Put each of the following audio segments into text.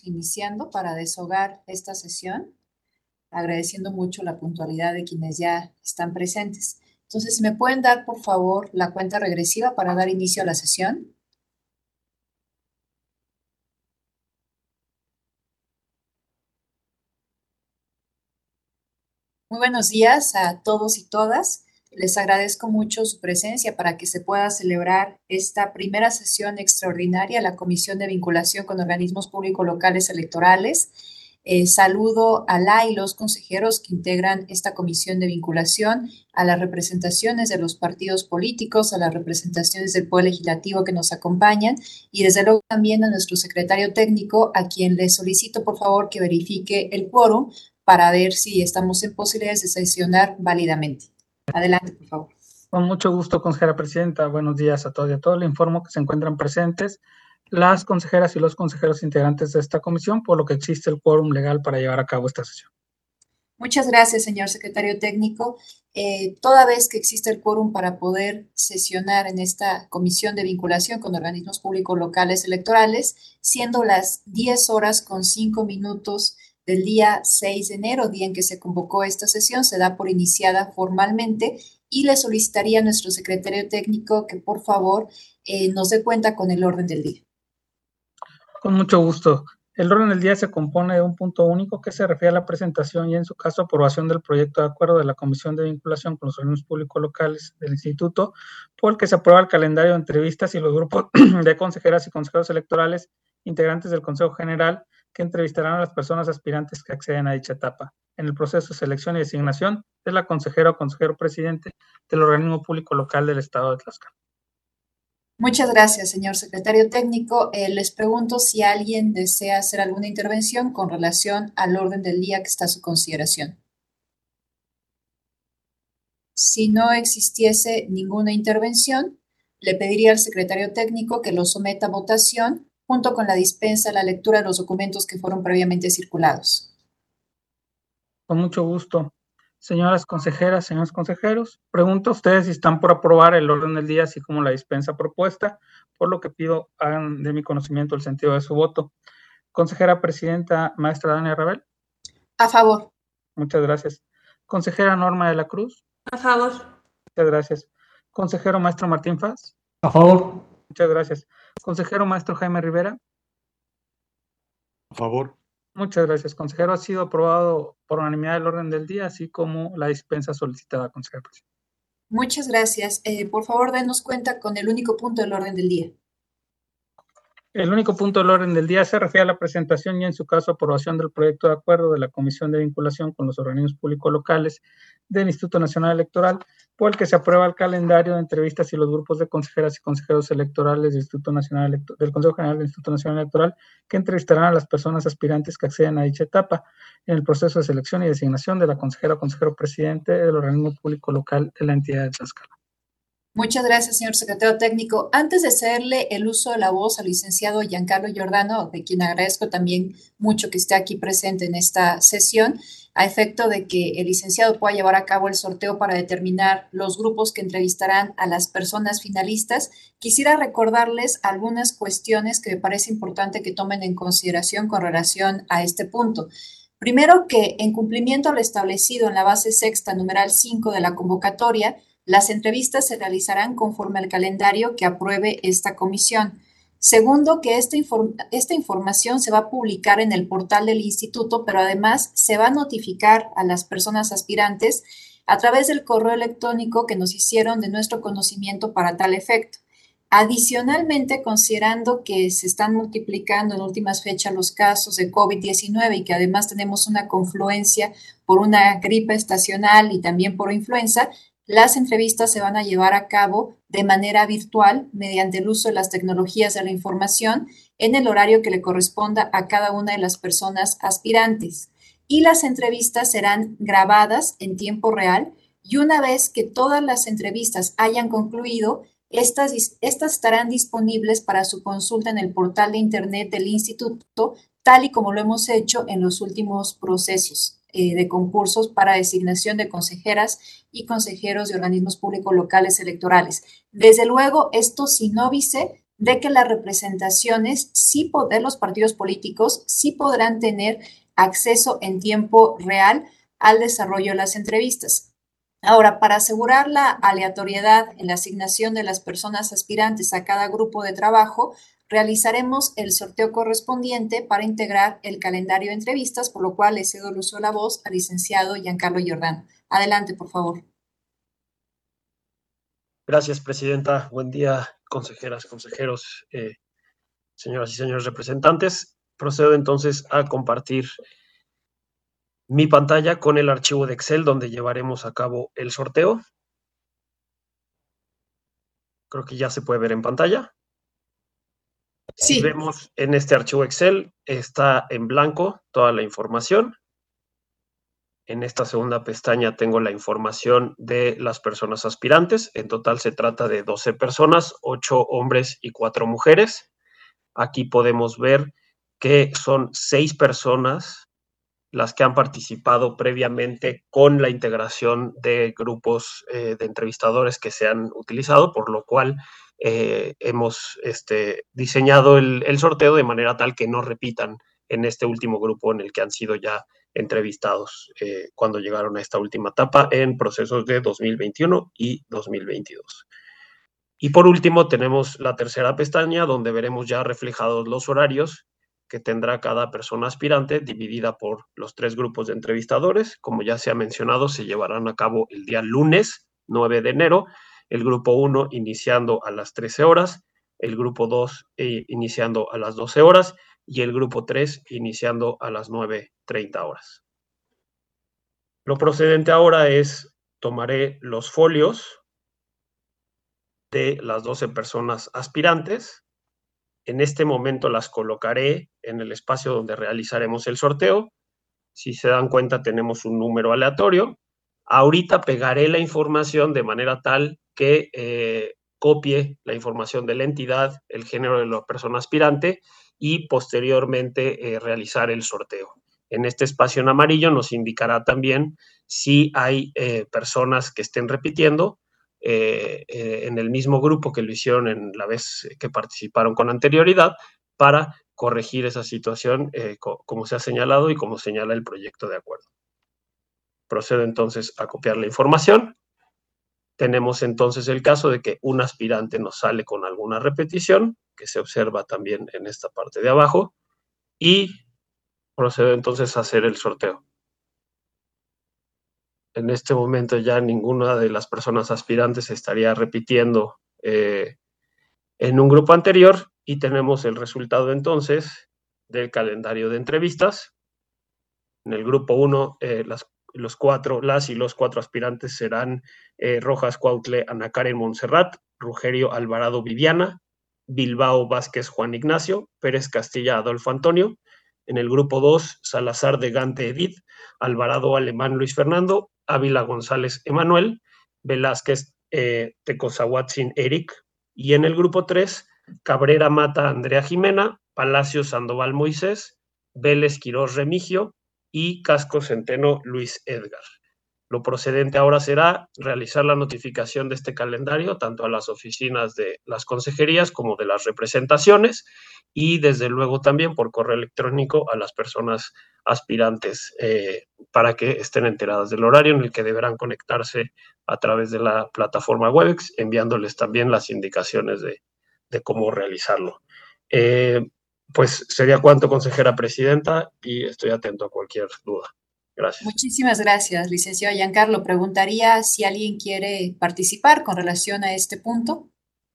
iniciando para deshogar esta sesión, agradeciendo mucho la puntualidad de quienes ya están presentes. Entonces, ¿me pueden dar, por favor, la cuenta regresiva para dar inicio a la sesión? Muy buenos días a todos y todas. Les agradezco mucho su presencia para que se pueda celebrar esta primera sesión extraordinaria de la Comisión de Vinculación con Organismos Públicos Locales Electorales. Saludo a la y los consejeros que integran esta comisión de vinculación, a las representaciones de los partidos políticos, a las representaciones del Poder Legislativo que nos acompañan y desde luego también a nuestro secretario técnico, a quien le solicito por favor que verifique el quórum para ver si estamos en posibilidades de sesionar válidamente. Adelante, por favor. Con mucho gusto, consejera presidenta. Buenos días a todos y a todos. Le informo que se encuentran presentes las consejeras y los consejeros integrantes de esta comisión, por lo que existe el quórum legal para llevar a cabo esta sesión. Muchas gracias, señor secretario técnico. Toda vez que existe el quórum para poder sesionar en esta comisión de vinculación con organismos públicos locales electorales, siendo las 10:05 del día 6 de enero, día en que se convocó esta sesión, se da por iniciada formalmente y le solicitaría a nuestro secretario técnico que por favor nos dé cuenta con el orden del día. Con mucho gusto. El orden del día se compone de un punto único que se refiere a la presentación y, en su caso, aprobación del proyecto de acuerdo de la Comisión de Vinculación con los Organismos Públicos Locales del Instituto, por el que se aprueba el calendario de entrevistas y los grupos de consejeras y consejeros electorales integrantes del Consejo General que entrevistarán a las personas aspirantes que acceden a dicha etapa en el proceso de selección y designación de la consejera o consejero presidente del organismo público local del Estado de Tlaxcala. Muchas gracias, señor secretario técnico. Les pregunto si alguien desea hacer alguna intervención con relación al orden del día que está a su consideración. Si no existiese ninguna intervención, le pediría al secretario técnico que lo someta a votación junto con la dispensa de la lectura de los documentos que fueron previamente circulados. Con mucho gusto. Señoras consejeras, señores consejeros, pregunto a ustedes si están por aprobar el orden del día, así como la dispensa propuesta, por lo que pido hagan de mi conocimiento el sentido de su voto. Consejera presidenta, maestra Dania Rabel. A favor. Muchas gracias. Consejera Norma de la Cruz. A favor. Muchas gracias. Consejero maestro Martín Faz. A favor. Muchas gracias. Consejero maestro Jaime Rivera. A favor. Muchas gracias, consejero. Ha sido aprobado por unanimidad el orden del día, así como la dispensa solicitada, consejero. Muchas gracias. Por favor, denos cuenta con el único punto del orden del día. El único punto del orden del día se refiere a la presentación y, en su caso, aprobación del proyecto de acuerdo de la Comisión de Vinculación con los Organismos Públicos Locales del Instituto Nacional Electoral, por el que se aprueba el calendario de entrevistas y los grupos de consejeras y consejeros electorales del Consejo General del Instituto Nacional Electoral, que entrevistarán a las personas aspirantes que acceden a dicha etapa en el proceso de selección y designación de la consejera o consejero presidente del organismo público local de la entidad de Tlaxcala. Muchas gracias, señor secretario técnico. Antes de cederle el uso de la voz al licenciado Giancarlo Giordano, de quien agradezco también mucho que esté aquí presente en esta sesión, a efecto de que el licenciado pueda llevar a cabo el sorteo para determinar los grupos que entrevistarán a las personas finalistas, quisiera recordarles algunas cuestiones que me parece importante que tomen en consideración con relación a este punto. Primero, que en cumplimiento a lo establecido en la base sexta, numeral 5 de la convocatoria, las entrevistas se realizarán conforme al calendario que apruebe esta comisión. Segundo, que esta información se va a publicar en el portal del instituto, pero además se va a notificar a las personas aspirantes a través del correo electrónico que nos hicieron de nuestro conocimiento para tal efecto. Adicionalmente, considerando que se están multiplicando en últimas fechas los casos de COVID-19 y que además tenemos una confluencia por una gripe estacional y también por influenza, las entrevistas se van a llevar a cabo de manera virtual mediante el uso de las tecnologías de la información en el horario que le corresponda a cada una de las personas aspirantes. Y las entrevistas serán grabadas en tiempo real y una vez que todas las entrevistas hayan concluido, estas estarán disponibles para su consulta en el portal de internet del instituto, tal y como lo hemos hecho en los últimos procesos de concursos para designación de consejeras y consejeros de organismos públicos locales electorales. Desde luego, esto sin óbice de que las representaciones de los partidos políticos sí podrán tener acceso en tiempo real al desarrollo de las entrevistas. Ahora, para asegurar la aleatoriedad en la asignación de las personas aspirantes a cada grupo de trabajo, realizaremos el sorteo correspondiente para integrar el calendario de entrevistas, por lo cual le cedo el uso de la voz al licenciado Giancarlo Giordano. Adelante, por favor. Gracias, presidenta. Buen día, consejeras, consejeros, señoras y señores representantes. Procedo entonces a compartir mi pantalla con el archivo de Excel donde llevaremos a cabo el sorteo. Creo que ya se puede ver en pantalla. Sí. Si vemos en este archivo Excel, está en blanco toda la información. En esta segunda pestaña tengo la información de las personas aspirantes. En total se trata de 12 personas, 8 hombres y 4 mujeres. Aquí podemos ver que son 6 personas las que han participado previamente con la integración de grupos de entrevistadores que se han utilizado, por lo cual hemos diseñado el sorteo de manera tal que no repitan en este último grupo en el que han sido ya entrevistados cuando llegaron a esta última etapa en procesos de 2021 y 2022. Y por último tenemos la tercera pestaña donde veremos ya reflejados los horarios que tendrá cada persona aspirante dividida por los 3 grupos de entrevistadores. Como ya se ha mencionado, se llevarán a cabo el día lunes 9 de enero, el grupo 1 iniciando a las 13 horas, el grupo 2 iniciando a las 12 horas y el grupo 3 iniciando a las 9:30 horas. Lo procedente ahora es, tomaré los folios de las 12 personas aspirantes. En este momento las colocaré en el espacio donde realizaremos el sorteo. Si se dan cuenta, tenemos un número aleatorio. Ahorita pegaré la información de manera tal que copie la información de la entidad, el género de la persona aspirante y posteriormente realizar el sorteo. En este espacio en amarillo nos indicará también si hay personas que estén repitiendo en el mismo grupo que lo hicieron en la vez que participaron con anterioridad para corregir esa situación como se ha señalado y como señala el proyecto de acuerdo. Procedo entonces a copiar la información. Tenemos entonces el caso de que un aspirante nos sale con alguna repetición, que se observa también en esta parte de abajo, y procedo entonces a hacer el sorteo. En este momento ya ninguna de las personas aspirantes estaría repitiendo en un grupo anterior y tenemos el resultado entonces del calendario de entrevistas. En el grupo 1, las y los cuatro aspirantes serán Rojas Cuautle Ana Karen Montserrat, Rugerio Alvarado Viviana, Bilbao Vázquez Juan Ignacio, Pérez Castilla Adolfo Antonio. En el grupo 2, Salazar de Gante Edith, Alvarado Alemán Luis Fernando, Ávila González Emanuel, Velázquez Tecozahuatzin Eric. Y en el grupo 3, Cabrera Mata Andrea Jimena, Palacio Sandoval Moisés, Vélez Quirós Remigio y Casco Centeno Luis Edgar. Lo procedente ahora será realizar la notificación de este calendario tanto a las oficinas de las consejerías como de las representaciones y desde luego también por correo electrónico a las personas aspirantes para que estén enteradas del horario en el que deberán conectarse a través de la plataforma Webex, enviándoles también las indicaciones de cómo realizarlo. Pues sería cuanto, consejera presidenta, y estoy atento a cualquier duda. Gracias. Muchísimas gracias, licenciado Giancarlo. Preguntaría si alguien quiere participar con relación a este punto.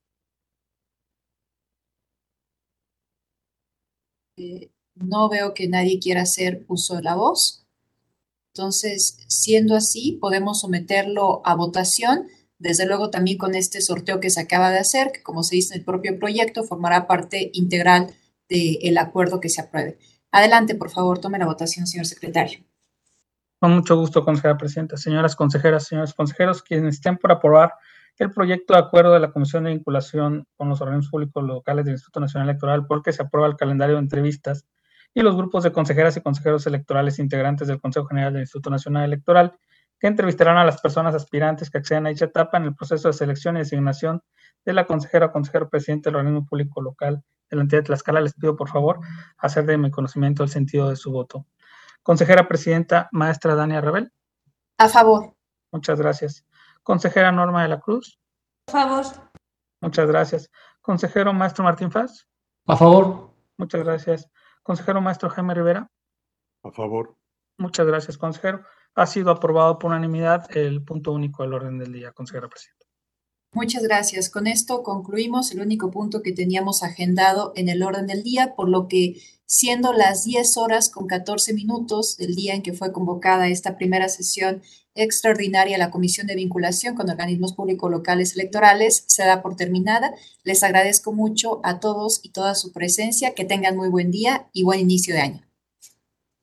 No veo que nadie quiera hacer uso de la voz. Entonces, siendo así, podemos someterlo a votación. Desde luego también con este sorteo que se acaba de hacer, que como se dice en el propio proyecto, formará parte integral del acuerdo que se apruebe. Adelante, por favor, tome la votación, señor secretario. Con mucho gusto, consejera presidenta. Señoras consejeras, señores consejeros, quienes estén por aprobar el proyecto de acuerdo de la Comisión de Vinculación con los organismos públicos locales del Instituto Nacional Electoral, porque se aprueba el calendario de entrevistas y los grupos de consejeras y consejeros electorales integrantes del Consejo General del Instituto Nacional Electoral, que entrevistarán a las personas aspirantes que accedan a dicha etapa en el proceso de selección y designación de la consejera o consejero presidente del organismo público local de la entidad de Tlaxcala. Les pido, por favor, hacer de mi conocimiento el sentido de su voto. Consejera presidenta, maestra Dania Rebel. A favor. Muchas gracias. Consejera Norma de la Cruz. A favor. Muchas gracias. Consejero maestro Martín Faz. A favor. Muchas gracias. Consejero maestro Jaime Rivera. A favor. Muchas gracias, consejero. Ha sido aprobado por unanimidad el punto único del orden del día, consejera presidenta. Muchas gracias. Con esto concluimos el único punto que teníamos agendado en el orden del día, por lo que, siendo las 10:14 del día en que fue convocada esta primera sesión extraordinaria de la Comisión de Vinculación con Organismos Públicos Locales Electorales, se da por terminada. Les agradezco mucho a todos y toda su presencia. Que tengan muy buen día y buen inicio de año.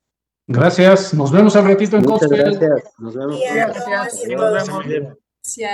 Gracias. Nos vemos al ratito en Muchas Coppel. gracias. Nos vemos. Gracias. Nos vemos. Gracias.